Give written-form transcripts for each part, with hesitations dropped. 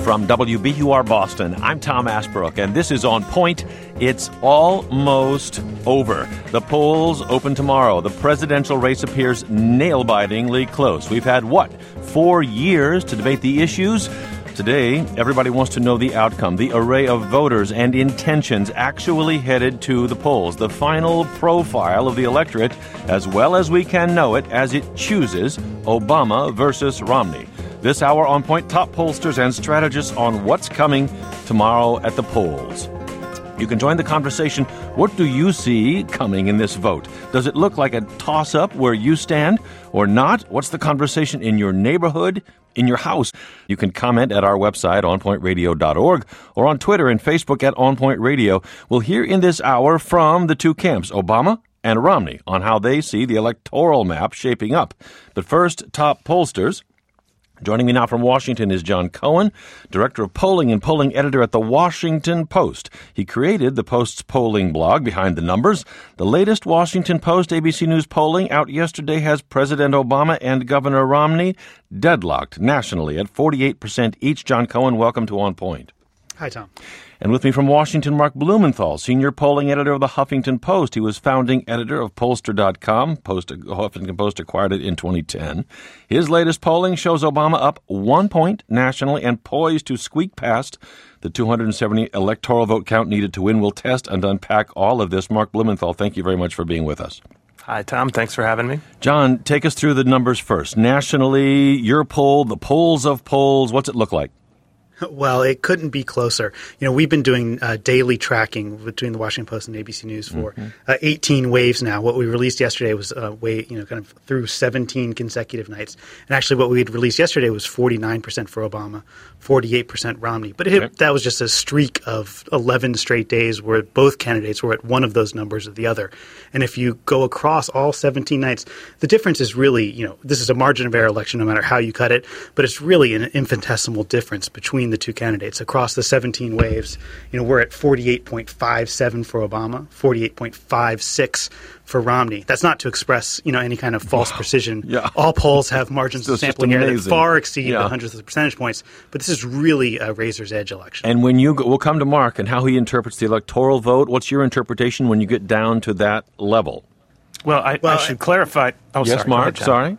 From WBUR Boston, I'm Tom Asbrook, and this is On Point. It's almost over. The polls open tomorrow. The presidential race appears nail-bitingly close. We've had, 4 years to debate the issues? Today, everybody wants to know the outcome, the array of voters and intentions actually headed to the polls, the final profile of the electorate, as well as we can know it as it chooses Obama versus Romney. This hour On Point, top pollsters and strategists on what's coming tomorrow at the polls. You can join the conversation. What do you see coming in this vote? Does it look like a toss-up where you stand or not? What's the conversation in your neighborhood, in your house? You can comment at our website, onpointradio.org, or on Twitter and Facebook at onpointradio. We'll hear in this hour from the two camps, Obama and Romney, on how they see the electoral map shaping up. But first, top pollsters. Joining me now from Washington is John Cohen, Director of Polling and Polling Editor at The Washington Post. He created the Post's polling blog, Behind the Numbers. The latest Washington Post ABC News polling out yesterday has President Obama and Governor Romney deadlocked nationally at 48% each. John Cohen, welcome to On Point. Hi, Tom. And with me from Washington, Mark Blumenthal, Senior Polling Editor of the Huffington Post. He was founding editor of Pollster.com. Huffington Post acquired it in 2010. His latest polling shows Obama up 1 point nationally and poised to squeak past the 270 electoral vote count needed to win. We'll test and unpack all of this. Mark Blumenthal, thank you very much for being with us. Hi, Tom. Thanks for having me. John, take us through the numbers first. Nationally, your poll, the polls of polls, what's it look like? Well, it couldn't be closer. You know, we've been doing daily tracking between the Washington Post and ABC News for 18 waves now. What we released yesterday was kind of through 17 consecutive nights. And actually what we had released yesterday was 49% for Obama, 48% Romney. But that was just a streak of 11 straight days where both candidates were at one of those numbers or the other. And if you go across all 17 nights, the difference is really, this is a margin of error election no matter how you cut it, but it's really an infinitesimal difference between the two candidates. Across the 17 waves, we're at 48.57 for Obama, 48.56 for Romney. That's not to express, any kind of false precision. Yeah. All polls have margins of sampling error that far exceed the hundreds of percentage points, but this is really a razor's edge election. And when we'll come to Mark and how he interprets the electoral vote. What's your interpretation when you get down to that level? Well, I should clarify. Oh, yes, sorry. Mark, sorry.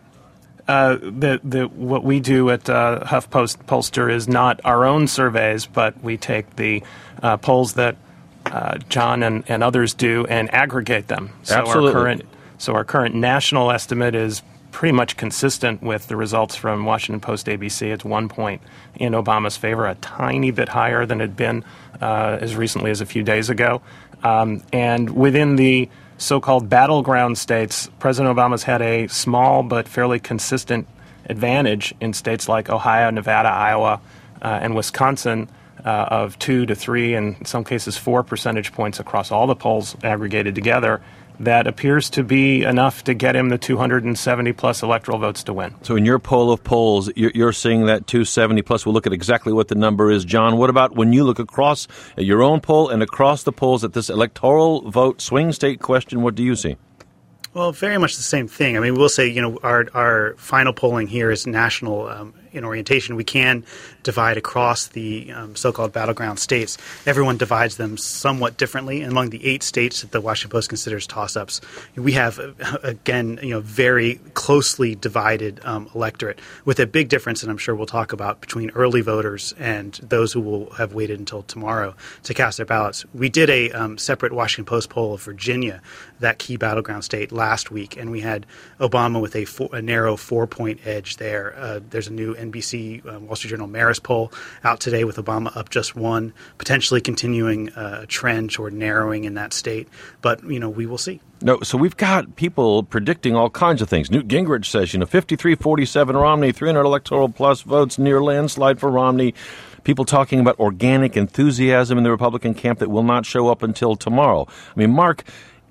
What we do at HuffPost Pollster is not our own surveys, but we take the polls that John and others do and aggregate them. So Absolutely. Our current national estimate is pretty much consistent with the results from Washington Post ABC. It's 1 point in Obama's favor, a tiny bit higher than it had been as recently as a few days ago. And within the so-called battleground states, President Obama's had a small but fairly consistent advantage in states like Ohio, Nevada, Iowa, and Wisconsin of 2 to 3, and in some cases 4 percentage points across all the polls aggregated together. That appears to be enough to get him the 270-plus electoral votes to win. So in your poll of polls, you're seeing that 270-plus. We'll look at exactly what the number is. John, what about when you look across your own poll and across the polls at this electoral vote swing state question, what do you see? Well, very much the same thing. I mean, we'll say, our final polling here is national in orientation. We can divide across the so-called battleground states. Everyone divides them somewhat differently. And among the 8 states that the Washington Post considers toss-ups, we have, again, very closely divided electorate with a big difference, and I'm sure we'll talk about, between early voters and those who will have waited until tomorrow to cast their ballots. We did a separate Washington Post poll of Virginia, that key battleground state, last week, and we had Obama with a narrow 4-point edge there. There's a new NBC Wall Street Journal Marist poll out today with Obama up just 1, potentially continuing a trend toward narrowing in that state. But, we will see. No, so we've got people predicting all kinds of things. Newt Gingrich says, 53-47 Romney, 300 electoral plus votes, near landslide for Romney. People talking about organic enthusiasm in the Republican camp that will not show up until tomorrow. I mean, Mark,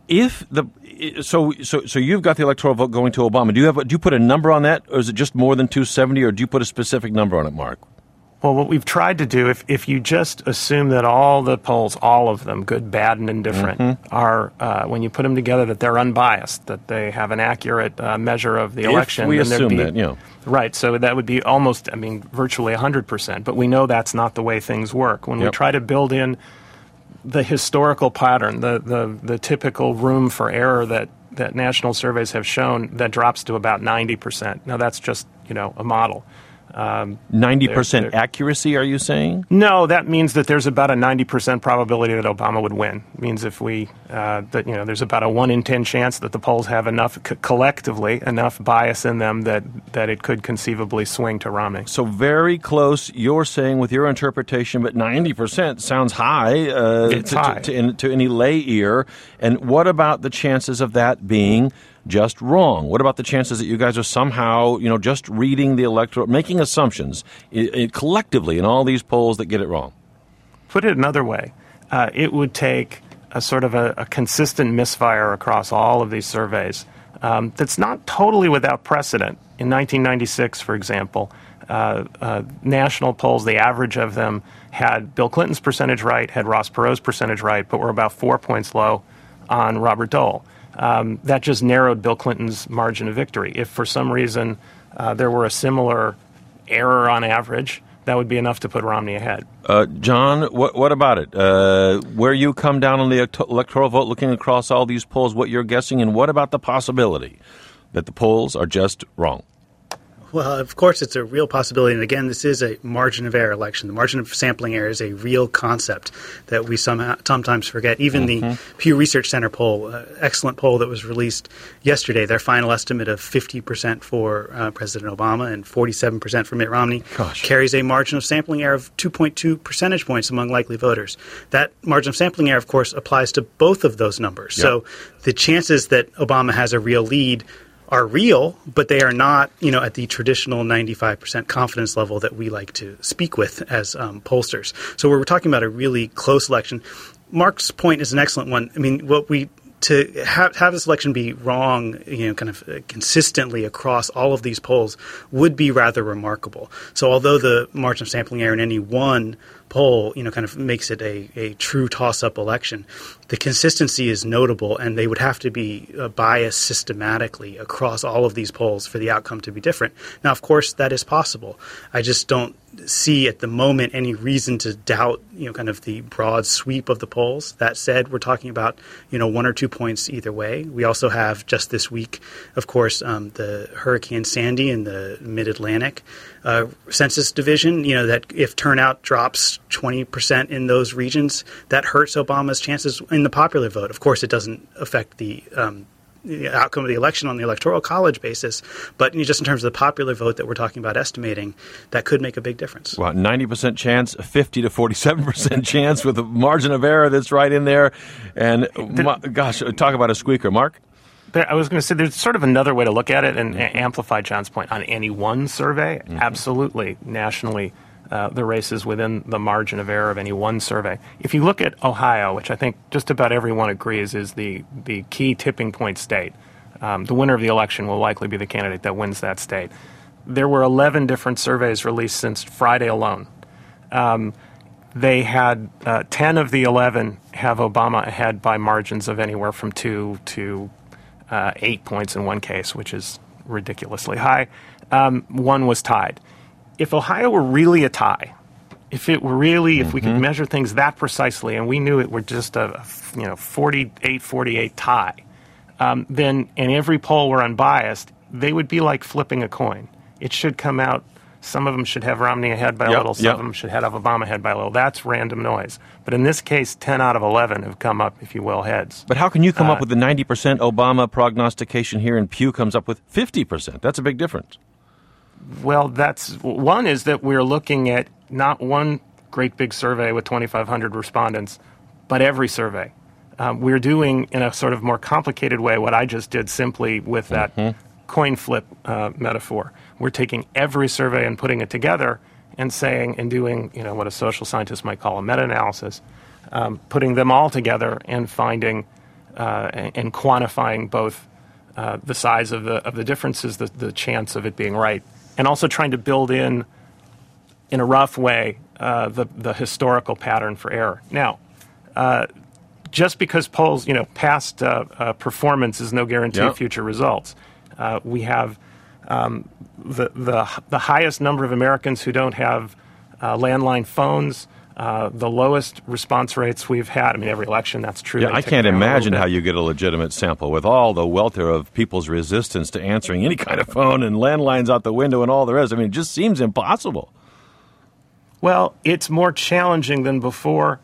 so you've got the electoral vote going to Obama. Do you put a number on that, or is it just more than 270, or do you put a specific number on it, Mark? Well, what we've tried to do, if you just assume that all the polls, all of them, good, bad, and indifferent, are, when you put them together, that they're unbiased, that they have an accurate measure of the election. If we assume that, yeah. Right, so that would be almost, virtually 100%. But we know that's not the way things work. When we try to build in the historical pattern, the typical room for error that national surveys have shown, that drops to about 90%. Now, that's just, a model. 90% accuracy, are you saying? No, that means that there's about a 90% probability that Obama would win. It means if there's about a 1 in 10 chance that the polls have enough, collectively, enough bias in them that it could conceivably swing to Romney. So very close, you're saying, with your interpretation, but 90% sounds high, it's high. To any lay ear. And what about the chances of that being just wrong? What about the chances that you guys are somehow, just reading the electorate, making assumptions collectively in all these polls that get it wrong? Put it another way, it would take a sort of a consistent misfire across all of these surveys that's not totally without precedent. In 1996, for example, national polls, the average of them had Bill Clinton's percentage right, had Ross Perot's percentage right, but were about 4 points low on Robert Dole. That just narrowed Bill Clinton's margin of victory. If for some reason there were a similar error on average, that would be enough to put Romney ahead. John, what about it? Where you come down on the electoral vote, looking across all these polls, what you're guessing, and what about the possibility that the polls are just wrong? Well, of course, it's a real possibility. And again, this is a margin of error election. The margin of sampling error is a real concept that we sometimes forget. Even the Pew Research Center poll, excellent poll that was released yesterday, their final estimate of 50% for President Obama and 47% for Mitt Romney carries a margin of sampling error of 2.2 percentage points among likely voters. That margin of sampling error, of course, applies to both of those numbers. Yep. So the chances that Obama has a real lead are real, but they are not, at the traditional 95% confidence level that we like to speak with as pollsters. So we're talking about a really close election. Mark's point is an excellent one. To have this election be wrong, consistently across all of these polls would be rather remarkable. So although the margin of sampling error in any one poll, kind of makes it a true toss-up election, the consistency is notable, and they would have to be biased systematically across all of these polls for the outcome to be different. Now, of course, that is possible. I just don't see at the moment any reason to doubt, kind of the broad sweep of the polls. That said, we're talking about, 1 or 2 points either way. We also have just this week, of course, the Hurricane Sandy in the Mid-Atlantic Census Division, that if turnout drops 20% in those regions, that hurts Obama's chances in the popular vote. Of course, it doesn't affect the outcome of the election on the Electoral College basis, but just in terms of the popular vote that we're talking about estimating, that could make a big difference. Well, 90% chance, 50 to 47% chance with a margin of error that's right in there. And talk about a squeaker. Mark? I was going to say there's sort of another way to look at it and amplify John's point. On any one survey, absolutely, nationally, the races within the margin of error of any one survey. If you look at Ohio, which I think just about everyone agrees is the key tipping point state, the winner of the election will likely be the candidate that wins that state. There were 11 different surveys released since Friday alone. They had 10 of the 11 have Obama ahead by margins of anywhere from 2 to 8 points in one case, which is ridiculously high. One was tied. If Ohio were really a tie, if we could measure things that precisely, and we knew it were just a 48-48 tie, then and every poll were unbiased, they would be like flipping a coin. It should come out. Some of them should have Romney ahead by a little. Some of them should have Obama ahead by a little. That's random noise. But in this case, 10 out of 11 have come up, if you will, heads. But how can you come up with the 90% Obama prognostication here and Pew comes up with 50%? That's a big difference. Well, one is that we're looking at not one great big survey with 2,500 respondents, but every survey. We're doing, in a sort of more complicated way, what I just did simply with that coin flip metaphor. We're taking every survey and putting it together and saying and doing, what a social scientist might call a meta-analysis, putting them all together and finding and quantifying both the size of the differences, the chance of it being right, and also trying to build in in a rough way, the historical pattern for error. Now, just because polls, past performance is no guarantee of future results. We have the highest number of Americans who don't have landline phones, the lowest response rates we've had. I mean, every election, that's true. Yeah, I can't imagine how you get a legitimate sample with all the welter of people's resistance to answering any kind of phone and landlines out the window and all the rest. I mean, it just seems impossible. Well, it's more challenging than before.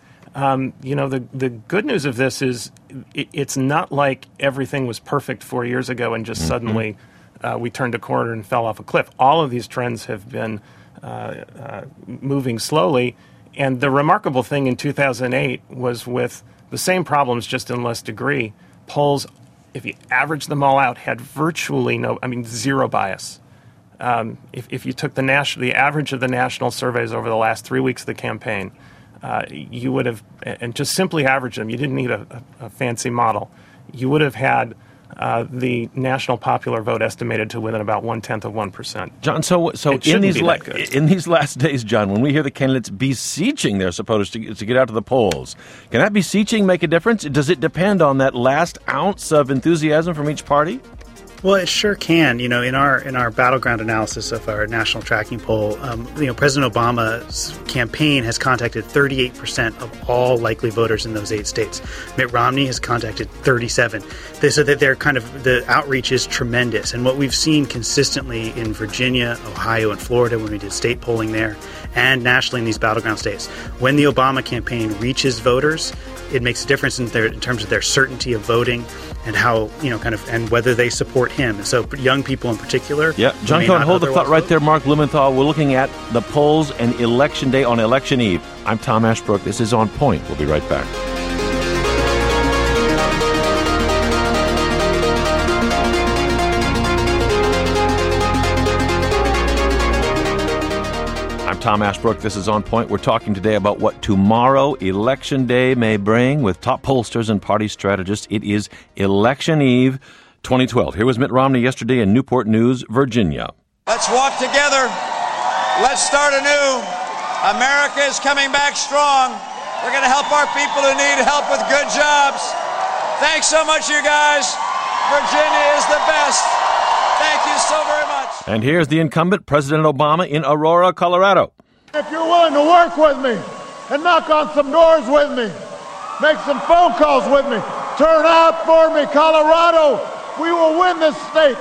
The good news of this is it's not like everything was perfect 4 years ago and just suddenly we turned a corner and fell off a cliff. All of these trends have been moving slowly. And the remarkable thing in 2008 was with the same problems, just in less degree, polls, if you average them all out, had virtually zero bias. If you took the average of the national surveys over the last 3 weeks of the campaign, you would have, and just simply average them, you didn't need a fancy model, you would have had the national popular vote estimated to within about 1/10%. John, so in these last days, John, when we hear the candidates beseeching their supporters to get out to the polls, can that beseeching make a difference? Does it depend on that last ounce of enthusiasm from each party? Well, it sure can. In our battleground analysis of our national tracking poll, President Obama's campaign has contacted 38% of all likely voters in those 8 states. Mitt Romney has contacted 37. So that the outreach is tremendous. And what we've seen consistently in Virginia, Ohio, and Florida when we did state polling there, and nationally in these battleground states, when the Obama campaign reaches voters, it makes a difference in terms of their certainty of voting and how, and whether they support him. And so young people in particular. Yeah, John Cohen, hold the thought right there. Mark Blumenthal, we're looking at the polls and Election Day on Election Eve. I'm Tom Ashbrook. This is On Point. We'll be right back. Tom Ashbrook. This is On Point. We're talking today about what tomorrow, Election Day, may bring with top pollsters and party strategists. It is Election Eve 2012. Here was Mitt Romney yesterday in Newport News, Virginia. Let's walk together. Let's start anew. America is coming back strong. We're going to help our people who need help with good jobs. Thanks so much, you guys. Virginia is the best. Thank you so very much. And here's the incumbent, President Obama, in Aurora, Colorado. If you're willing to work with me and knock on some doors with me, make some phone calls with me, turn out for me, Colorado, we will win this state.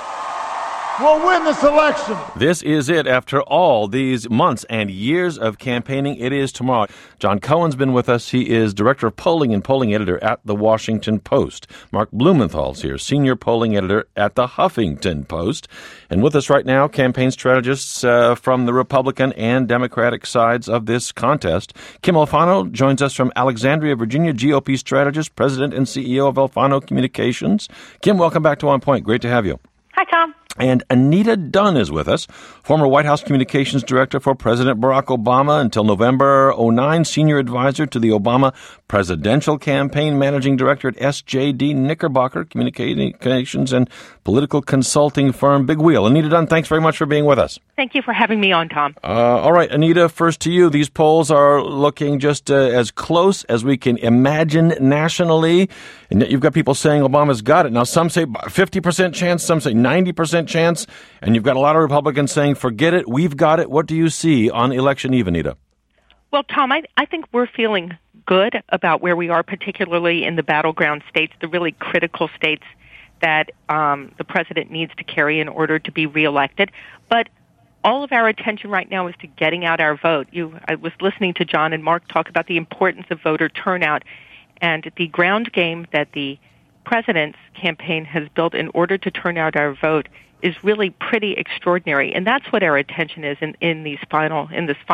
We'll win this election. This is it. After all these months and years of campaigning, it is tomorrow. John Cohen's been with us. He is Director of Polling and Polling Editor at The Washington Post. Mark Blumenthal's here, Senior Polling Editor at The Huffington Post. And with us right now, campaign strategists from the Republican and Democratic sides of this contest. Kim Alfano joins us from Alexandria, Virginia, GOP strategist, President and CEO of Alfano Communications. Kim, welcome back to On Point. Great to have you. Hi, Tom. And Anita Dunn is with us, former White House Communications Director for President Barack Obama until November 2009, Senior Advisor to the Obama Presidential Campaign, Managing Director at SJD Knickerbocker Communications and Political Consulting Firm Big Wheel. Anita Dunn, thanks very much for being with us. Thank you for having me on, Tom. All right, Anita, first to you. These polls are looking just as close as we can imagine nationally, and yet you've got people saying Obama's got it. Now, some say 50% chance, some say 90% chance, and you've got a lot of Republicans saying, forget it, we've got it. What do you see on Election Eve, Anita? Well, Tom, I think we're feeling good about where we are, particularly in the battleground states, the really critical states that the president needs to carry in order to be reelected. But all of our attention right now is to getting out our vote. I was listening to John and Mark talk about the importance of voter turnout and the ground game that the president's campaign has built in order to turn out our vote is really pretty extraordinary. And that's what our attention is in this final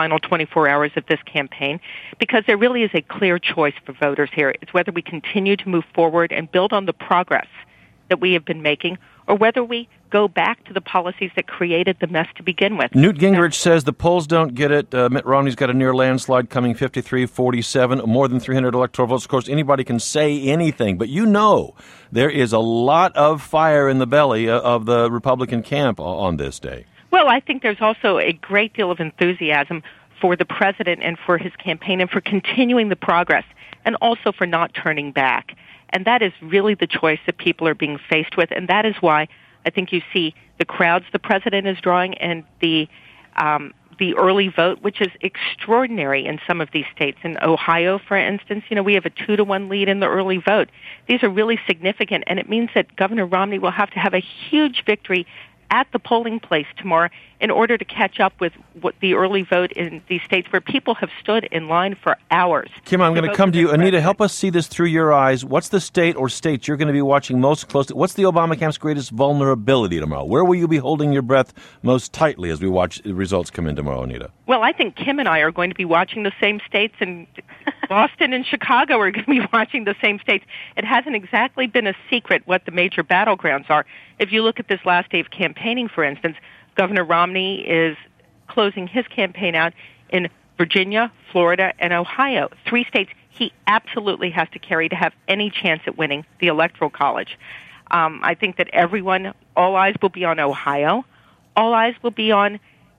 24 hours of this campaign, because there really is a clear choice for voters here. It's whether we continue to move forward and build on the progress that we have been making, or whether we go back to the policies that created the mess to begin with. Newt Gingrich says the polls don't get it. Mitt Romney's got a near landslide coming 53-47, more than 300 electoral votes. Of course, anybody can say anything, but there is a lot of fire in the belly of the Republican camp on this day. Well, I think there's also a great deal of enthusiasm for the president and for his campaign and for continuing the progress and also for not turning back. And that is really the choice that people are being faced with, and that is why I think you see the crowds the president is drawing and the early vote, which is extraordinary in some of these states. In Ohio, for instance, we have a 2-1 lead in the early vote. These are really significant, and it means that Governor Romney will have to have a huge victory at the polling place tomorrow in order to catch up with what the early vote in these states where people have stood in line for hours. Kim, I'm going to come to you. Anita, help us see this through your eyes. What's the state or states you're going to be watching most closely? What's the Obama camp's greatest vulnerability tomorrow? Where will you be holding your breath most tightly as we watch the results come in tomorrow, Anita? Well, I think Kim and I are going to be watching the same states, and Boston and Chicago are going to be watching the same states. It hasn't exactly been a secret what the major battlegrounds are. If you look at this last day of campaigning, for instance, Governor Romney is closing his campaign out in Virginia, Florida, and Ohio, 3 states he absolutely has to carry to have any chance at winning the Electoral College. I think that all eyes will be on Ohio. All eyes will be on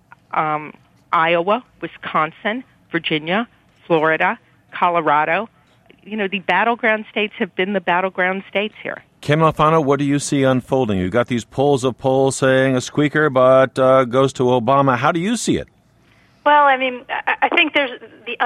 Iowa, Wisconsin, Virginia, Florida, Colorado. The battleground states have been the battleground states here. Kim Alfano, what do you see unfolding? You've got these polls saying a squeaker, but goes to Obama. How do you see it? Well, I mean, I think there's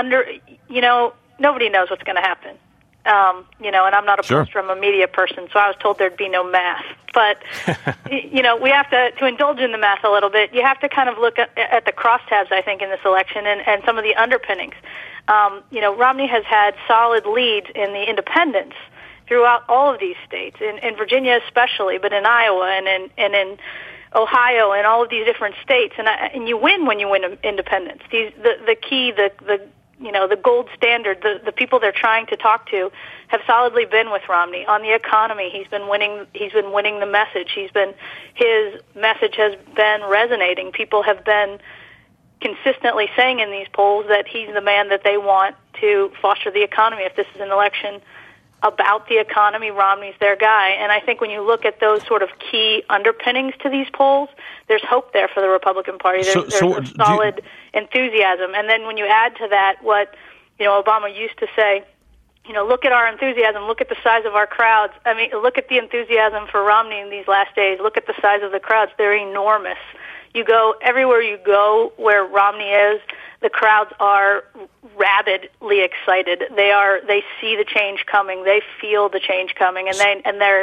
nobody knows what's going to happen. And I'm not a pollster, I'm a media person, so I was told there'd be no math. But, we have to indulge in the math a little bit. You have to kind of look at the crosstabs, I think, in this election and some of the underpinnings. Romney has had solid leads in the independents throughout all of these states, in Virginia especially, but in Iowa and in Ohio and all of these different states. And you win when you win independents. The key, the gold standard, the people they're trying to talk to have solidly been with Romney. On the economy, he's been winning the message. His message has been resonating. People have been consistently saying in these polls that he's the man that they want to foster the economy. If this is an election about the economy, Romney's their guy. And I think when you look at those sort of key underpinnings to these polls, there's hope there for the Republican Party. There's a solid enthusiasm. And then when you add to that what, Obama used to say, look at our enthusiasm, look at the size of our crowds. I mean, look at the enthusiasm for Romney in these last days. Look at the size of the crowds. They're enormous. You go, everywhere you go where Romney is, the crowds are rabidly excited. They see the change coming. They feel the change coming, and there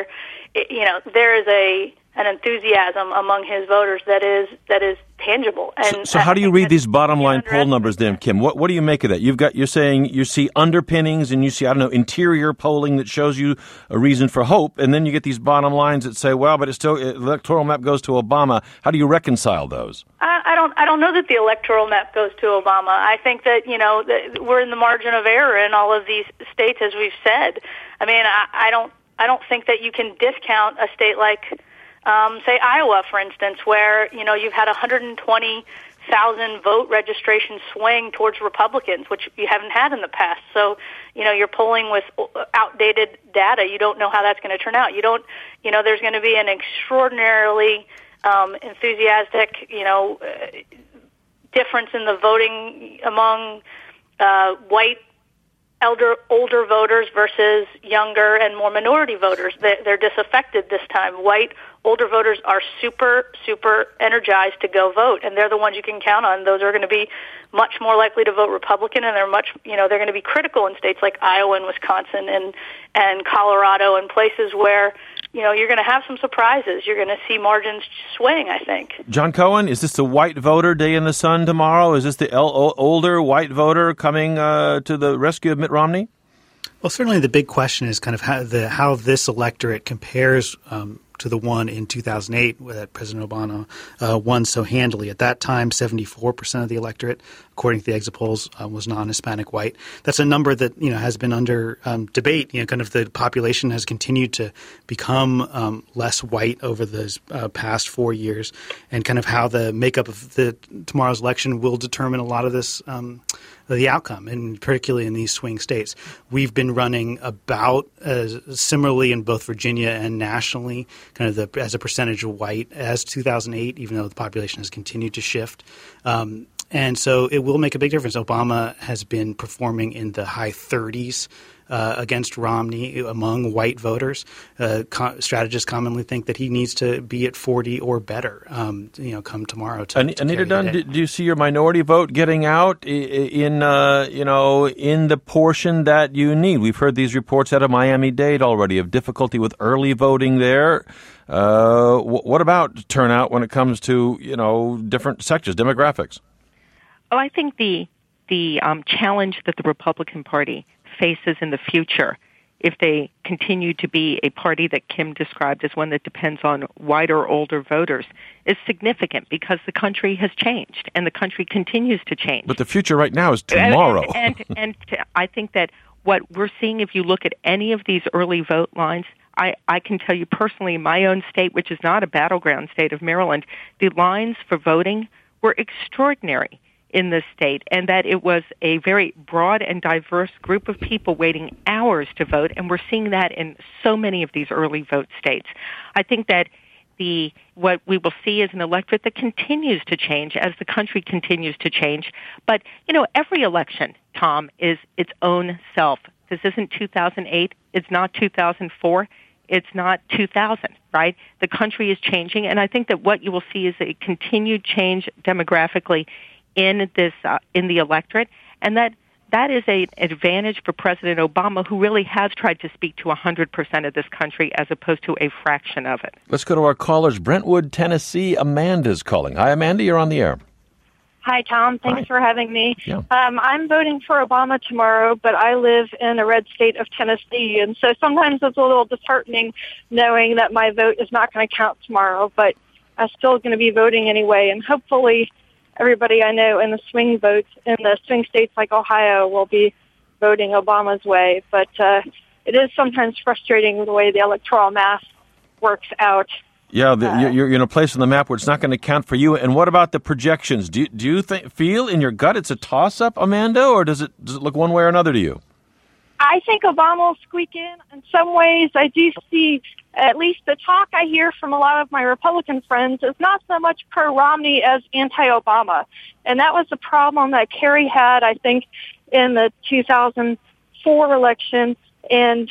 is an enthusiasm among his voters that is tangible. And so how do you read these bottom line poll numbers then, Kim? What do you make of that? You're saying you see underpinnings and you see, interior polling that shows you a reason for hope, and then you get these bottom lines that say, well, but it's still, electoral map goes to Obama. How do you reconcile those? I don't know that the electoral map goes to Obama. I think that, we're in the margin of error in all of these states, as we've said. I mean, I don't think that you can discount a state like, say, Iowa, for instance, where, you've had 120,000 vote registration swing towards Republicans, which you haven't had in the past. So, you're polling with outdated data. You don't know how that's going to turn out. There's going to be an extraordinarily enthusiastic, difference in the voting among white older voters versus younger and more minority voters. They're disaffected this time. White older voters are super, super energized to go vote, and they're the ones you can count on. Those are going to be much more likely to vote Republican, and they're going to be critical in states like Iowa and Wisconsin and Colorado and places where you're going to have some surprises. You're going to see margins swing, I think. John Cohen, is this the white voter day in the sun tomorrow? Is this the older white voter coming to the rescue of Mitt Romney? Well, certainly the big question is kind of how this electorate compares to the one in 2008 that President Obama won so handily. At that time, 74% of the electorate, according to the exit polls, was non-Hispanic white. That's a number that has been under debate. Kind of the population has continued to become less white over those past 4 years, and kind of how the makeup of tomorrow's election will determine a lot of this the outcome, and particularly in these swing states. We've been running about similarly in both Virginia and nationally, kind of as a percentage of white as 2008, even though the population has continued to shift. And so it will make a big difference. Obama has been performing in the high 30s against Romney among white voters. Strategists commonly think that he needs to be at 40 or better, come tomorrow. Anita Dunn, do you see your minority vote getting out in the portion that you need? We've heard these reports out of Miami-Dade already of difficulty with early voting there. What about turnout when it comes to, different sectors, demographics? Oh, I think the challenge that the Republican Party faces in the future, if they continue to be a party that Kim described as one that depends on whiter, older voters, is significant because the country has changed and the country continues to change. But the future right now is tomorrow. And I think that what we're seeing, if you look at any of these early vote lines, I can tell you personally, in my own state, which is not a battleground state of Maryland, the lines for voting were extraordinary in this state, and that it was a very broad and diverse group of people waiting hours to vote, and we're seeing that in so many of these early vote states. I think that what we will see is an electorate that continues to change as the country continues to change. But, every election, Tom, is its own self. This isn't 2008. It's not 2004. It's not 2000, right? The country is changing, and I think that what you will see is a continued change demographically in the electorate, and that is an advantage for President Obama, who really has tried to speak to 100% of this country as opposed to a fraction of it. Let's go to our callers. Brentwood, Tennessee. Amanda's calling. Hi, Amanda. You're on the air. Hi, Tom. Thanks for having me. Yeah. I'm voting for Obama tomorrow, but I live in a red state of Tennessee, and so sometimes it's a little disheartening knowing that my vote is not going to count tomorrow, but I'm still going to be voting anyway, and hopefully everybody I know in the swing votes in the swing states like Ohio will be voting Obama's way. But it is sometimes frustrating the way the electoral math works out. Yeah, you're in a place on the map where it's not going to count for you. And what about the projections? Do you feel in your gut it's a toss-up, Amanda, or does it look one way or another to you? I think Obama will squeak in some ways. I do see, at least the talk I hear from a lot of my Republican friends is not so much pro-Romney as anti-Obama. And that was the problem that Kerry had, I think, in the 2004 election, and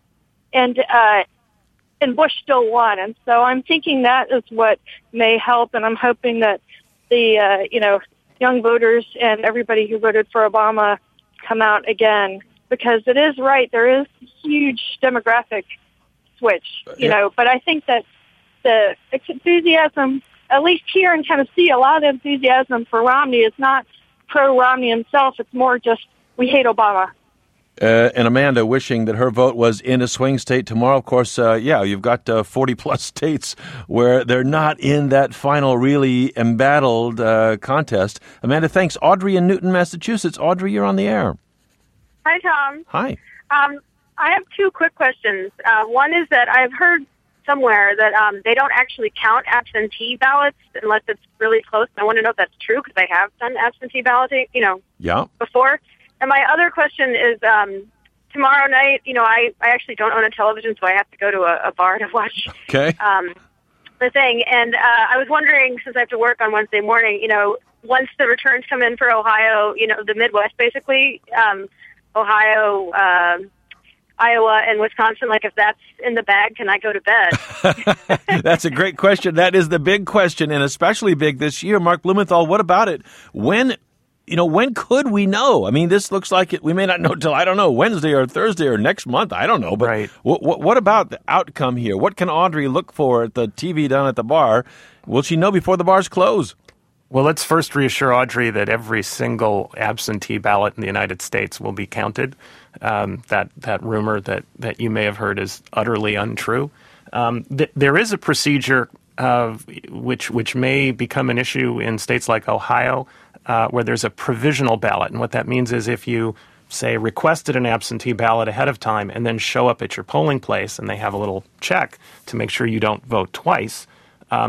Bush still won. And so I'm thinking that is what may help, and I'm hoping that the, young voters and everybody who voted for Obama come out again. Because it is right, there is a huge demographic switch, but I think that the enthusiasm, at least here in Tennessee, a lot of the enthusiasm for Romney is not pro-Romney himself. It's more just, we hate Obama. And Amanda wishing that her vote was in a swing state tomorrow. Of course, you've got 40-plus states where they're not in that final really embattled contest. Amanda, thanks. Audrey in Newton, Massachusetts. Audrey, you're on the air. Hi, Tom. Hi. I have two quick questions. One is that I've heard somewhere that they don't actually count absentee ballots unless it's really close. I want to know if that's true because I have done absentee balloting, before. And my other question is tomorrow night, I actually don't own a television, so I have to go to a bar to watch the thing. And I was wondering, since I have to work on Wednesday morning, once the returns come in for Ohio, the Midwest basically, Ohio, Iowa, and Wisconsin, if that's in the bag, can I go to bed? That's a great question. That is the big question, and especially big this year. Mark Blumenthal, what about it? When could we know? I mean, this looks like we may not know till, I don't know, Wednesday or Thursday or next month. I don't know. But right. What about the outcome here? What can Audrey look for at the TV down at the bar? Will she know before the bars close? Well, let's first reassure Audrey that every single absentee ballot in the United States will be counted. That rumor that you may have heard is utterly untrue. There is a procedure which may become an issue in states like Ohio, where there's a provisional ballot. And what that means is if you, say, requested an absentee ballot ahead of time and then show up at your polling place and they have a little check to make sure you don't vote twice,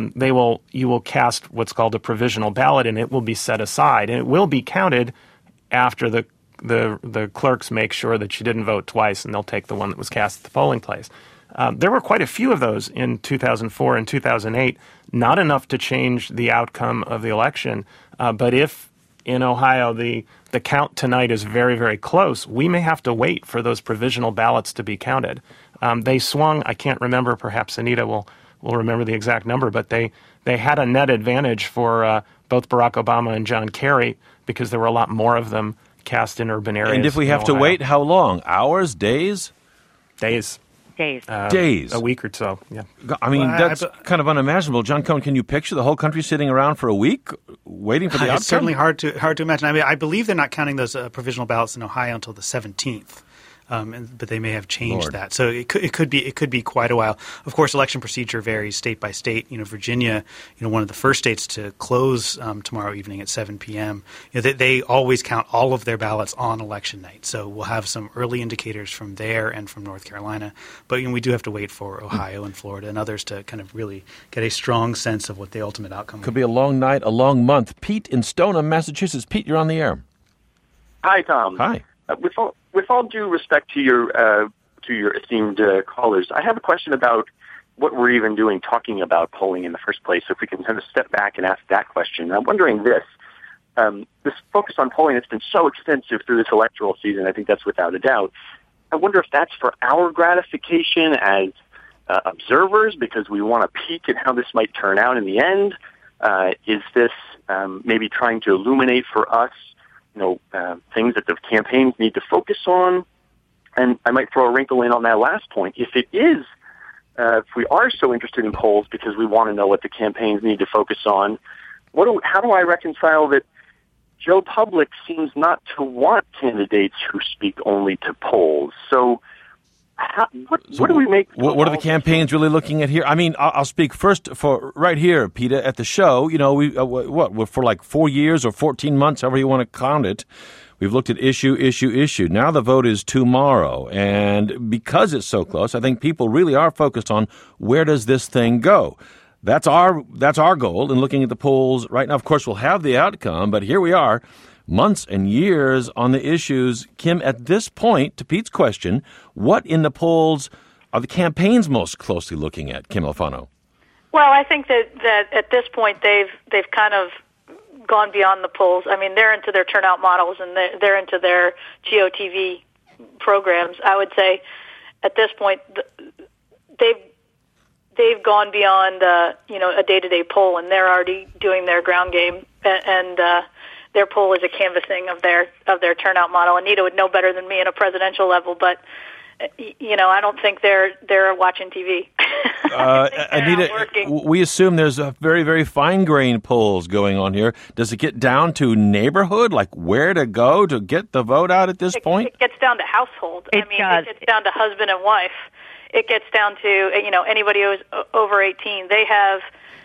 you will cast what's called a provisional ballot, and it will be set aside, and it will be counted after the clerks make sure that she didn't vote twice, and they'll take the one that was cast at the polling place. There were quite a few of those in 2004 and 2008, not enough to change the outcome of the election. But if in Ohio the count tonight is very, very close, we may have to wait for those provisional ballots to be counted. They swung, I can't remember, perhaps Anita will remember the exact number, but they had a net advantage for both Barack Obama and John Kerry because there were a lot more of them cast in urban areas. And if we have to wait, how long? Hours? Days? Days. Days. A week or so, yeah. I mean, that's kind of unimaginable. John Cohen, can you picture the whole country sitting around for a week waiting for the outcome? It's certainly hard to imagine. I mean, I believe they're not counting those provisional ballots in Ohio until the 17th. But they may have changed that, so it could be quite a while. Of course, election procedure varies state by state. Virginia, one of the first states to close tomorrow evening at 7 p.m. They always count all of their ballots on election night. So we'll have some early indicators from there and from North Carolina. But we do have to wait for Ohio and Florida and others to kind of really get a strong sense of what the ultimate outcome could be. A long night, a long month. Pete in Stoneham, Massachusetts. Pete, you're on the air. Hi, Tom. Hi. With all due respect to your esteemed callers, I have a question about what we're even doing talking about polling in the first place. So if we can kind of step back and ask that question. I'm wondering this focus on polling that's been so extensive through this electoral season, I think that's without a doubt. I wonder if that's for our gratification as observers because we want to peek at how this might turn out in the end. Is this maybe trying to illuminate for us things that the campaigns need to focus on? And I might throw a wrinkle in on that last point. If it is, if we are so interested in polls because we want to know what the campaigns need to focus on, how do I reconcile that Joe Public seems not to want candidates who speak only to polls? So what do we make? What are the campaigns really looking at here? I mean, I'll speak first for right here, Peter, at the show. We for like 4 years or 14 months, however you want to count it, we've looked at issue. Now the vote is tomorrow. And because it's so close, I think people really are focused on where does this thing go? That's our goal in looking at the polls right now. Of course, we'll have the outcome, but here we are. Months and years on the issues. Kim, at this point, to Pete's question, what in the polls are the campaigns most closely looking at, Kim Alfano? Well, I think that at this point they've kind of gone beyond the polls. I mean, they're into their turnout models and they're into their GOTV programs. I would say at this point they've gone beyond a day-to-day poll, and they're already doing their ground game and their poll is a canvassing of their turnout model. Anita would know better than me in a presidential level, but I don't think they're watching TV. Anita, we assume there's a very, very fine-grained polls going on here. Does it get down to neighborhood, like where to go to get the vote out at this point? It gets down to household. It gets down to husband and wife. It gets down to anybody who's over 18. They have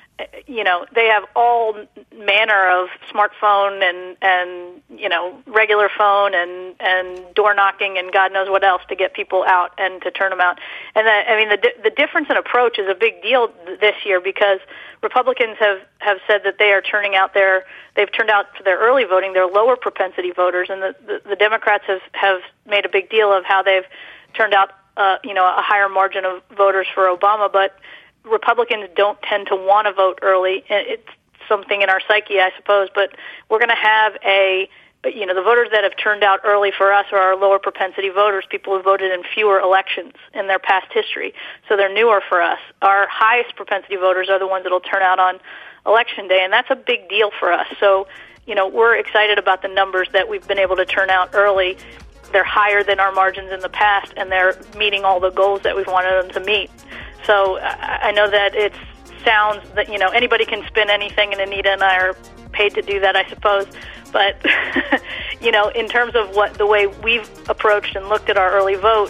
all manner of smartphone and regular phone and door knocking and God knows what else to get people out and to turn them out. And the difference in approach is a big deal this year because Republicans have said that they've turned out for their early voting, their lower propensity voters, and the Democrats have made a big deal of how they've turned out a higher margin of voters for Obama, but Republicans don't tend to want to vote early. It's something in our psyche, I suppose, but we're going to have the voters that have turned out early for us are our lower propensity voters, people who voted in fewer elections in their past history. So they're newer for us. Our highest propensity voters are the ones that will turn out on Election Day, and that's a big deal for us. So, we're excited about the numbers that we've been able to turn out early. They're higher than our margins in the past, and they're meeting all the goals that we've wanted them to meet. So I know that it sounds that, anybody can spin anything, and Anita and I are paid to do that, I suppose. But, in terms of the way we've approached and looked at our early vote,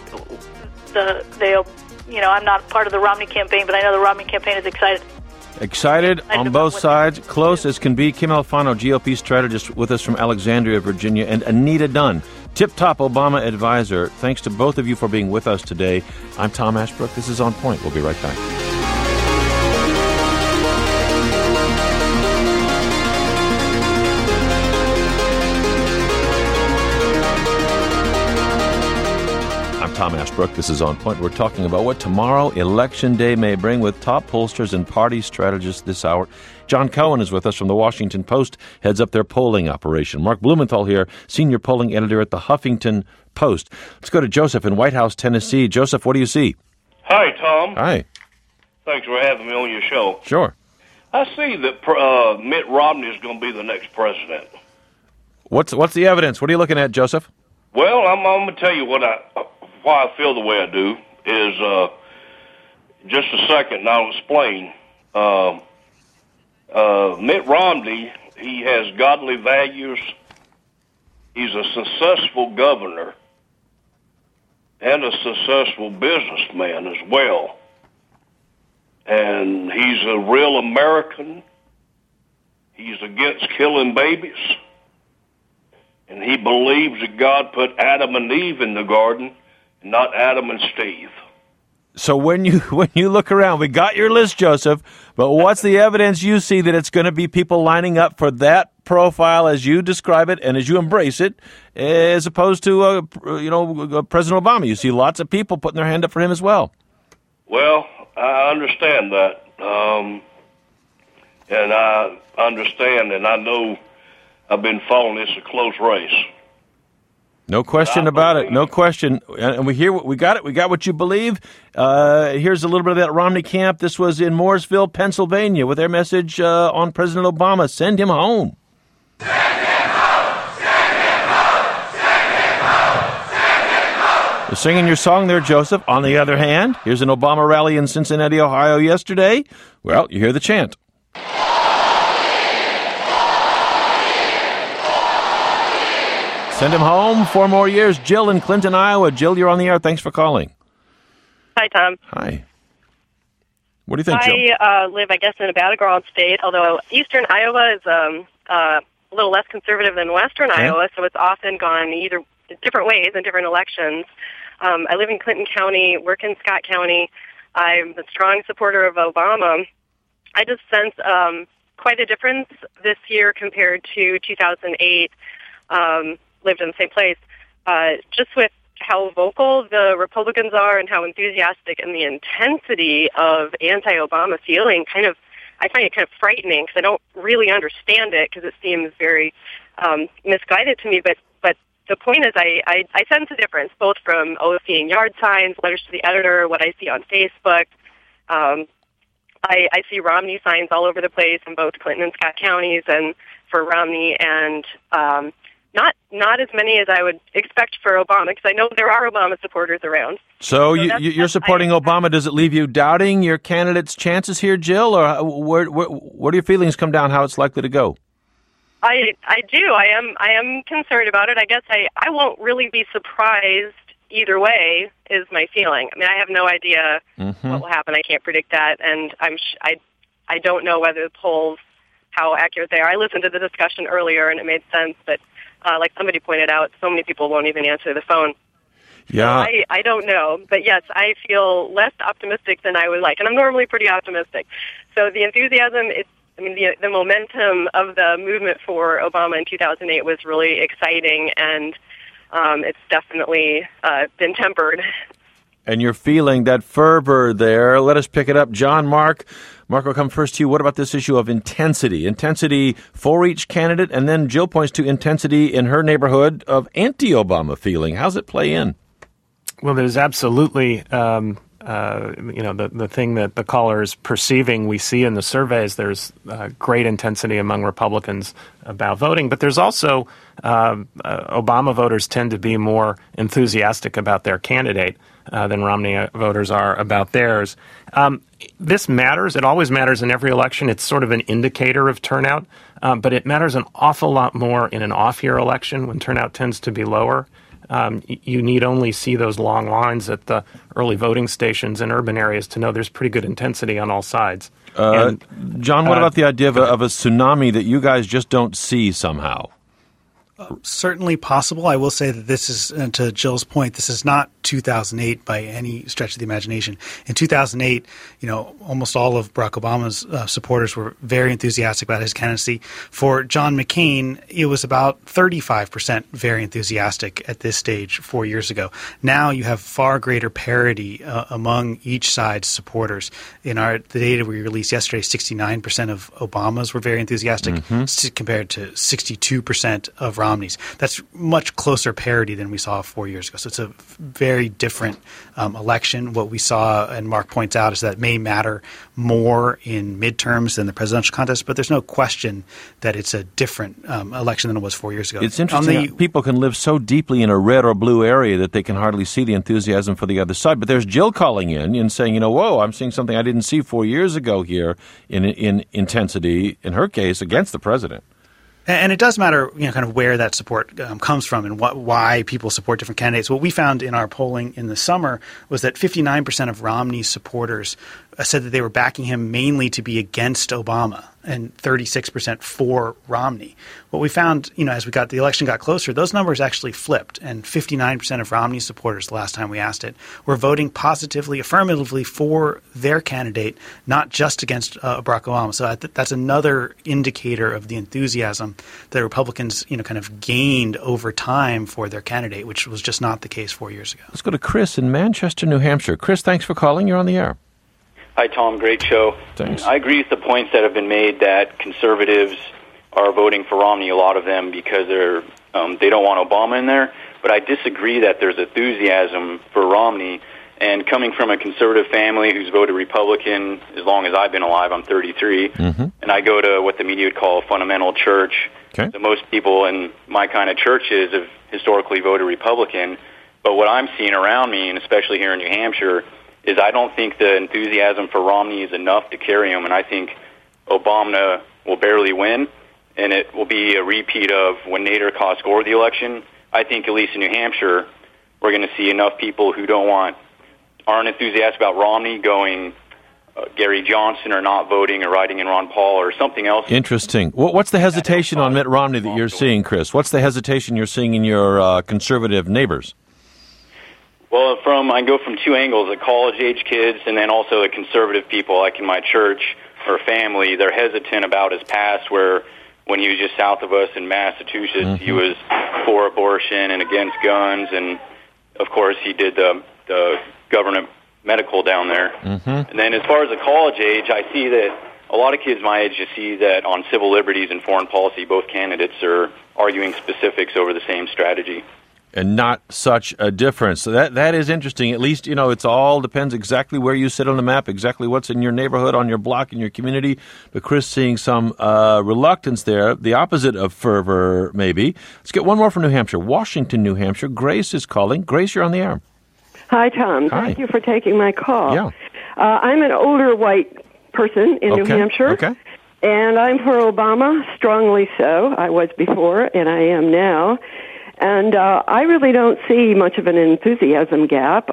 I'm not part of the Romney campaign, but I know the Romney campaign is excited. Excited on both sides, close as can be. Kim Alfano, GOP strategist with us from Alexandria, Virginia, and Anita Dunn, tip-top Obama advisor. Thanks to both of you for being with us today. I'm Tom Ashbrook. This is On Point. We'll be right back. Tom Ashbrook. This is On Point. We're talking about what tomorrow, Election Day, may bring with top pollsters and party strategists this hour. John Cohen is with us from the Washington Post, heads up their polling operation. Mark Blumenthal here, senior polling editor at the Huffington Post. Let's go to Joseph in White House, Tennessee. Joseph, what do you see? Hi, Tom. Hi. Thanks for having me on your show. Sure. I see that Mitt Romney is going to be the next president. What's the evidence? What are you looking at, Joseph? Well, I'm going to tell you why I feel the way I do is just a second, and I'll explain. Mitt Romney, he has godly values. He's a successful governor and a successful businessman as well. And he's a real American. He's against killing babies. And he believes that God put Adam and Eve in the garden, not Adam and Steve. So when you look around, we got your list, Joseph, but what's the evidence you see that it's going to be people lining up for that profile as you describe it and as you embrace it, as opposed to President Obama? You see lots of people putting their hand up for him as well. Well, I understand that, and I understand, and I know I've been following this a close race. No question about it. No question. And we got it. We got what you believe. Here's a little bit of that Romney camp. This was in Mooresville, Pennsylvania, with their message on President Obama: "Send him home." Send him home. Send him home. Send him home. Send him home. You're singing your song there, Joseph. On the other hand, here's an Obama rally in Cincinnati, Ohio yesterday. Well, you hear the chant. Send him home. 4 more years. Jill in Clinton, Iowa. Jill, you're on the air. Thanks for calling. Hi, Tom. Hi. What do you think, Jill? I live, I guess, in a battleground state, although eastern Iowa is a little less conservative than western Iowa, so it's often gone either different ways in different elections. I live in Clinton County, work in Scott County. I'm a strong supporter of Obama. I just sense quite a difference this year compared to 2008. Lived in the same place, just with how vocal the Republicans are and how enthusiastic and the intensity of anti-Obama feeling I find it kind of frightening because I don't really understand it because it seems very misguided to me. But the point is I sense a difference both from seeing yard signs, letters to the editor, what I see on Facebook. I see Romney signs all over the place in both Clinton and Scott counties and for Romney and not as many as I would expect for Obama, because I know there are Obama supporters around. So you're supporting Obama. Does it leave you doubting your candidate's chances here, Jill, or where do your feelings come down? How it's likely to go? I do. I am concerned about it. I guess I won't really be surprised either way. Is my feeling. I mean, I have no idea what will happen. I can't predict that, and I don't know whether the polls, how accurate they are. I listened to the discussion earlier, and it made sense, but like somebody pointed out, so many people won't even answer the phone. Yeah. So I don't know. But, yes, I feel less optimistic than I would like. And I'm normally pretty optimistic. So the enthusiasm, the momentum of the movement for Obama in 2008 was really exciting, and it's definitely been tempered. And you're feeling that fervor there. Let us pick it up. John, Mark, will come first to you. What about this issue of intensity? Intensity for each candidate, and then Jill points to intensity in her neighborhood of anti-Obama feeling. How's it play in? Well, there's absolutely, the thing that the caller is perceiving. We see in the surveys there's great intensity among Republicans about voting, but there's also Obama voters tend to be more enthusiastic about their candidate than Romney voters are about theirs. This matters. It always matters in every election. It's sort of an indicator of turnout, but it matters an awful lot more in an off-year election when turnout tends to be lower. You need only see those long lines at the early voting stations in urban areas to know there's pretty good intensity on all sides. John, what about the idea of a tsunami that you guys just don't see somehow? Certainly possible. I will say that this is, to Jill's point, this is not 2008 by any stretch of the imagination. In 2008, almost all of Barack Obama's supporters were very enthusiastic about his candidacy. For John McCain, it was about 35% very enthusiastic at this stage 4 years ago. Now you have far greater parity among each side's supporters. In the data we released yesterday, 69% of Obama's were very enthusiastic compared to 62% of Romney's. That's much closer parity than we saw 4 years ago. So it's a very different election. What we saw, and Mark points out, is that it may matter more in midterms than the presidential contest, but there's no question that it's a different election than it was 4 years ago. It's interesting that people can live so deeply in a red or blue area that they can hardly see the enthusiasm for the other side. But there's Jill calling in and saying, whoa, I'm seeing something I didn't see 4 years ago here in intensity, in her case, against the president. And it does matter, kind of where that support comes from and why people support different candidates. What we found in our polling in the summer was that 59% of Romney's supporters said that they were backing him mainly to be against Obama, and 36% for Romney. What we found, as the election got closer, those numbers actually flipped, and 59% of Romney's supporters, the last time we asked it, were voting positively, affirmatively for their candidate, not just against Barack Obama. So that's another indicator of the enthusiasm that Republicans, kind of gained over time for their candidate, which was just not the case 4 years ago. Let's go to Chris in Manchester, New Hampshire. Chris, thanks for calling. You're on the air. Hi, Tom. Great show. Thanks. I agree with the points that have been made that conservatives are voting for Romney, a lot of them, because they don't want Obama in there. But I disagree that there's enthusiasm for Romney. And coming from a conservative family who's voted Republican as long as I've been alive, I'm 33, and I go to what the media would call a fundamental church. Okay. So most people in my kind of churches have historically voted Republican. But what I'm seeing around me, and especially here in New Hampshire, is I don't think the enthusiasm for Romney is enough to carry him, and I think Obama will barely win, and it will be a repeat of when Nader Kass scored the election. I think, at least in New Hampshire, we're going to see enough people who aren't enthusiastic about Romney going Gary Johnson or not voting or riding in Ron Paul or something else. Interesting. What's the hesitation on Mitt Romney that you're seeing, Chris? What's the hesitation you're seeing in your conservative neighbors? Well, I go from two angles, the college-age kids and then also the conservative people, like in my church or family. They're hesitant about his past, where when he was just south of us in Massachusetts, he was for abortion and against guns, and, of course, he did the government medical down there. And then as far as the college age, I see that a lot of kids my age just see that on civil liberties and foreign policy, both candidates are arguing specifics over the same strategy. And not such a difference. So that is interesting. At least, it all depends exactly where you sit on the map, exactly what's in your neighborhood, on your block, in your community. But Chris seeing some reluctance there, the opposite of fervor, maybe. Let's get one more from New Hampshire. Washington, New Hampshire. Grace is calling. Grace, you're on the air. Hi, Tom. Hi. Thank you for taking my call. Yeah. I'm an older white person in New Hampshire. Okay. And I'm for Obama, strongly so. I was before, and I am now. And I really don't see much of an enthusiasm gap.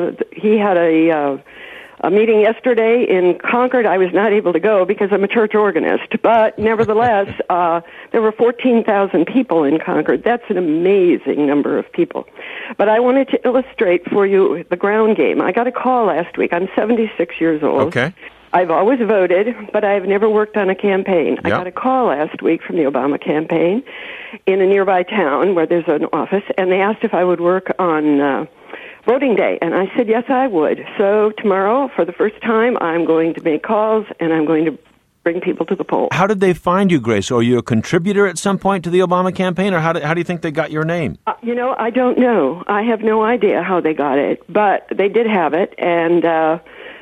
He had a meeting yesterday in Concord. I was not able to go because I'm a church organist. But nevertheless, there were 14,000 people in Concord. That's an amazing number of people. But I wanted to illustrate for you the ground game. I got a call last week. I'm 76 years old. Okay. I've always voted, but I've never worked on a campaign. I got a call last week from the Obama campaign in a nearby town where there's an office, and they asked if I would work on voting day, and I said yes, I would. So tomorrow, for the first time, I'm going to make calls, and I'm going to bring people to the polls. How did they find you, Grace? Are you a contributor at some point to the Obama campaign, or how do you think they got your name? I don't know. I have no idea how they got it, but they did have it, and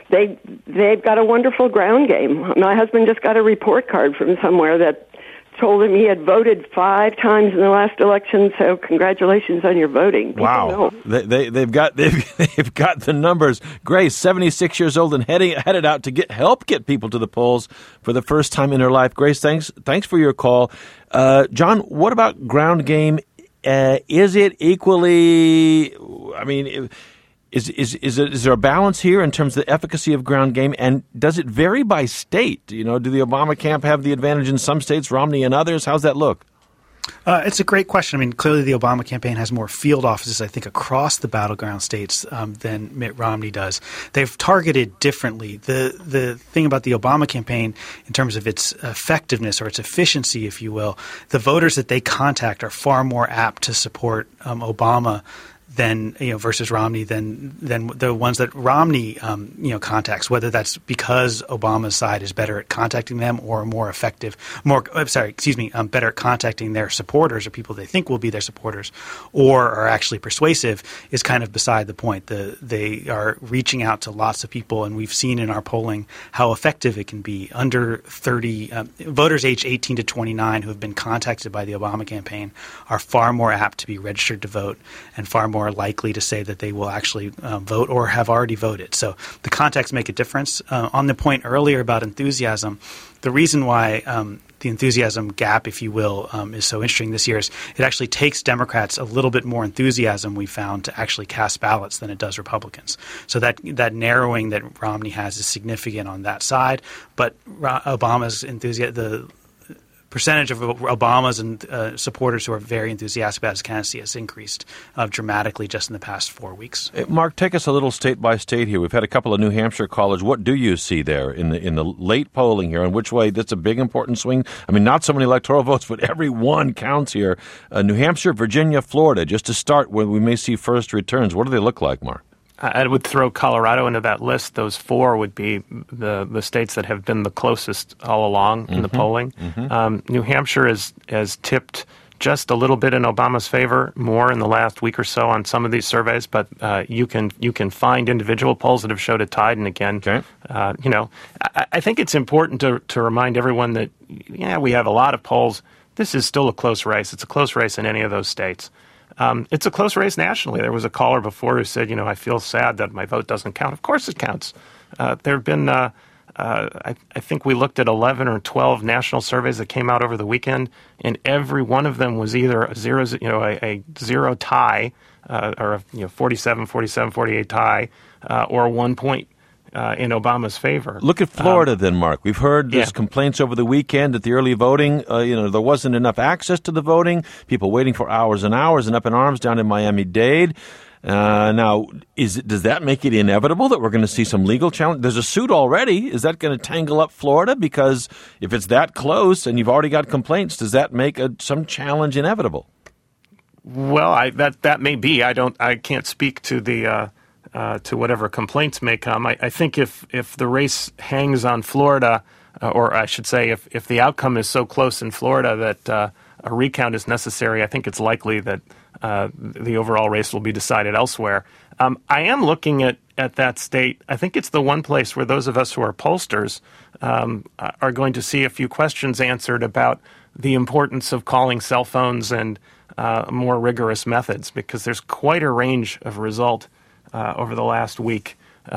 they've got a wonderful ground game. My husband just got a report card from somewhere that told him he had voted 5 times in the last election, so congratulations on your voting. People wow. They've got the numbers. Grace, 76 years old and headed out to help get people to the polls for the first time in her life. Grace, thanks for your call. John, what about ground game? Is it equally, Is there a balance here in terms of the efficacy of ground game, and does it vary by state? Do the Obama camp have the advantage in some states, Romney in others? How's that look? It's a great question. I mean, clearly the Obama campaign has more field offices, I think, across the battleground states than Mitt Romney does. They've targeted differently. The thing about the Obama campaign, in terms of its effectiveness or its efficiency, if you will, the voters that they contact are far more apt to support Obama than versus Romney than the ones that Romney contacts, whether that's because Obama's side is better at contacting them or better at contacting their supporters or people they think will be their supporters, or are actually persuasive, is kind of beside the point. They are reaching out to lots of people, and we've seen in our polling how effective it can be. Under 30 voters aged 18 to 29 who have been contacted by the Obama campaign are far more apt to be registered to vote and far more likely to say that they will actually vote or have already voted. So the contacts make a difference. On the point earlier about enthusiasm, the reason why the enthusiasm gap, if you will, is so interesting this year is it actually takes Democrats a little bit more enthusiasm, we found, to actually cast ballots than it does Republicans. So that narrowing that Romney has is significant on that side, but Obama's enthusiasm, the percentage of Obama's and supporters who are very enthusiastic about his candidacy has increased dramatically just in the past 4 weeks. Mark, take us a little state by state here. We've had a couple of New Hampshire callers. What do you see there in the late polling here, and which way? That's a big important swing. I mean, not so many electoral votes, but every one counts here. New Hampshire, Virginia, Florida, just to start, where we may see first returns. What do they look like, Mark? I would throw Colorado into that list. Those four would be the states that have been the closest all along in the polling. New Hampshire has tipped just a little bit in Obama's favor, more in the last week or so on some of these surveys, but you can find individual polls that have showed it tied. And again, I think it's important to remind everyone that, we have a lot of polls. This is still a close race. It's a close race in any of those states. It's a close race nationally. There was a caller before who said, I feel sad that my vote doesn't count. Of course it counts. There have been, I think we looked at 11 or 12 national surveys that came out over the weekend, and every one of them was either a zero tie, or a 47, 48 tie, or 1 point in Obama's favor. Look at Florida then, Mark. We've heard there's complaints over the weekend that the early voting, there wasn't enough access to the voting, people waiting for hours and hours and up in arms down in Miami-Dade. Now, does that make it inevitable that we're going to see some legal challenge? There's a suit already. Is that going to tangle up Florida? Because if it's that close and you've already got complaints, does that make some challenge inevitable? Well, that may be. I can't speak to the to whatever complaints may come. I think if the race hangs on Florida, or I should say if the outcome is so close in Florida that a recount is necessary, I think it's likely that the overall race will be decided elsewhere. I am looking at that state. I think it's the one place where those of us who are pollsters are going to see a few questions answered about the importance of calling cell phones and more rigorous methods, because there's quite a range of result over the last week.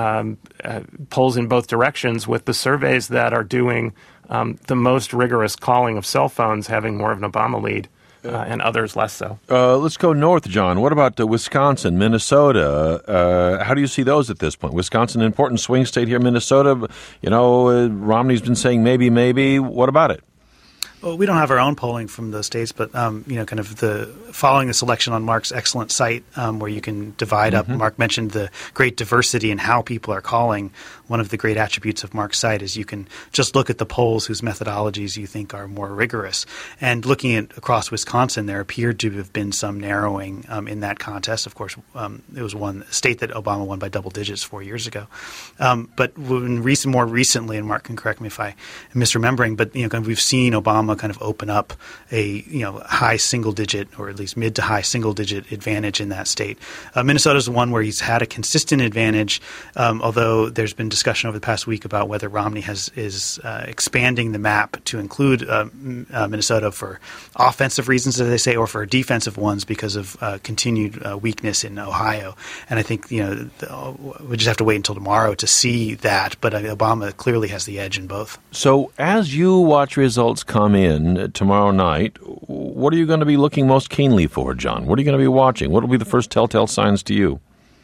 Polls in both directions, with the surveys that are doing the most rigorous calling of cell phones having more of an Obama lead, and others less so. Let's go north, John. What about Wisconsin, Minnesota? How do you see those at this point? Wisconsin, an important swing state here. Minnesota, Romney's been saying maybe. What about it? Well, we don't have our own polling from those states, but kind of following the selection on Mark's excellent site, where you can divide up. Mark mentioned the great diversity in how people are calling. One of the great attributes of Mark's site is you can just look at the polls whose methodologies you think are more rigorous. And looking at across Wisconsin, there appeared to have been some narrowing in that contest. Of course, it was one state that Obama won by double digits 4 years ago. But more recently, and Mark can correct me if I'm misremembering, but kind of we've seen Obama kind of open up a high single digit, or at least mid to high single digit advantage in that state. Minnesota's the one where he's had a consistent advantage, although there's been discussion over the past week about whether Romney is expanding the map to include Minnesota for offensive reasons, as they say, or for defensive ones because of continued weakness in Ohio. And I think we just have to wait until tomorrow to see that. But Obama clearly has the edge in both. So as you watch results come in tomorrow night, what are you going to be looking most keenly for, John? What are you going to be watching? What will be the first telltale signs to you?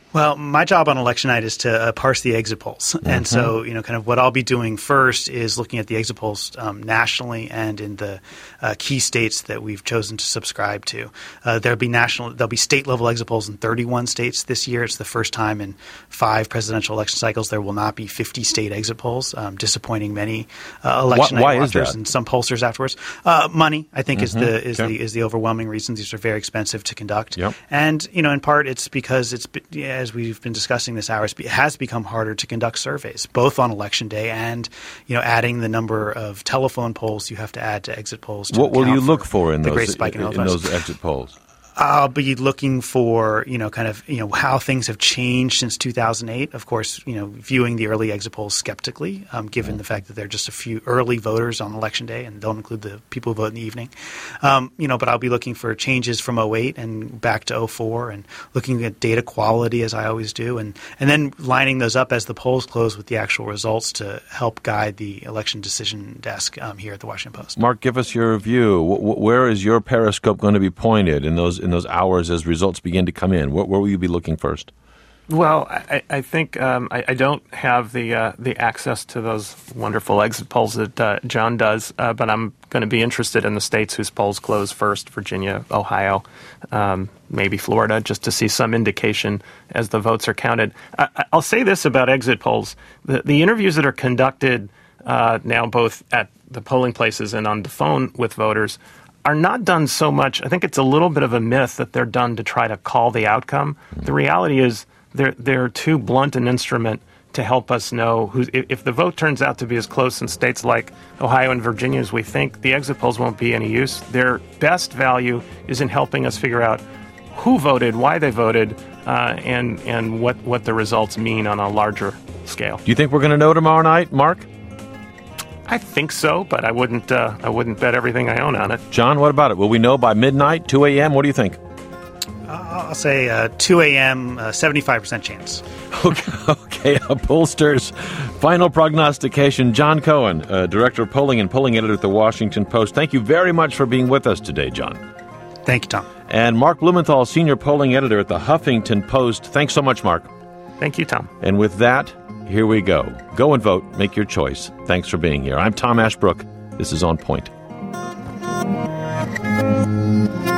Well, my job on election night is to parse the exit polls. Mm-hmm. And so, kind of what I'll be doing first is looking at the exit polls nationally and in the key states that we've chosen to subscribe to. There'll be state-level exit polls in 31 states this year. It's the first time in 5 presidential election cycles there will not be 50 state exit polls, disappointing many election night watchers and some pollsters afterwards. Money, I think, is the overwhelming reason. These are very expensive to conduct. Yep. And, in part it's because as we've been discussing this hour, it has become harder to conduct surveys, both on Election Day and, adding the number of telephone polls you have to add to exit polls. What will you look for in those exit polls? I'll be looking for, how things have changed since 2008. Of course, viewing the early exit polls skeptically, given the fact that they're just a few early voters on Election Day and don't include the people who vote in the evening. But I'll be looking for changes from 2008 and back to 2004 and looking at data quality as I always do and then lining those up as the polls close with the actual results to help guide the election decision desk here at the Washington Post. Mark, give us your view. Where is your periscope going to be pointed in those hours as results begin to come in? Where will you be looking first? Well, I think I don't have the access to those wonderful exit polls that John does, but I'm going to be interested in the states whose polls close first: Virginia, Ohio, maybe Florida, just to see some indication as the votes are counted. I'll say this about exit polls: the interviews that are conducted now, both at the polling places and on the phone with voters, are not done so much. I think it's a little bit of a myth that they're done to try to call the outcome. The reality is they're too blunt an instrument to help us know if the vote turns out to be as close in states like Ohio and Virginia as we think, the exit polls won't be any use. Their best value is in helping us figure out who voted, why they voted, and what the results mean on a larger scale. Do you think we're going to know tomorrow night, Mark? I think so, but I wouldn't bet everything I own on it. John, what about it? Will we know by midnight, 2 a.m.? What do you think? I'll say 2 a.m., 75% chance. Okay, a pollster's final prognostication. John Cohen, Director of Polling and Polling Editor at the Washington Post. Thank you very much for being with us today, John. Thank you, Tom. And Mark Blumenthal, Senior Polling Editor at the Huffington Post. Thanks so much, Mark. Thank you, Tom. And with that, here we go. Go and vote. Make your choice. Thanks for being here. I'm Tom Ashbrook. This is On Point.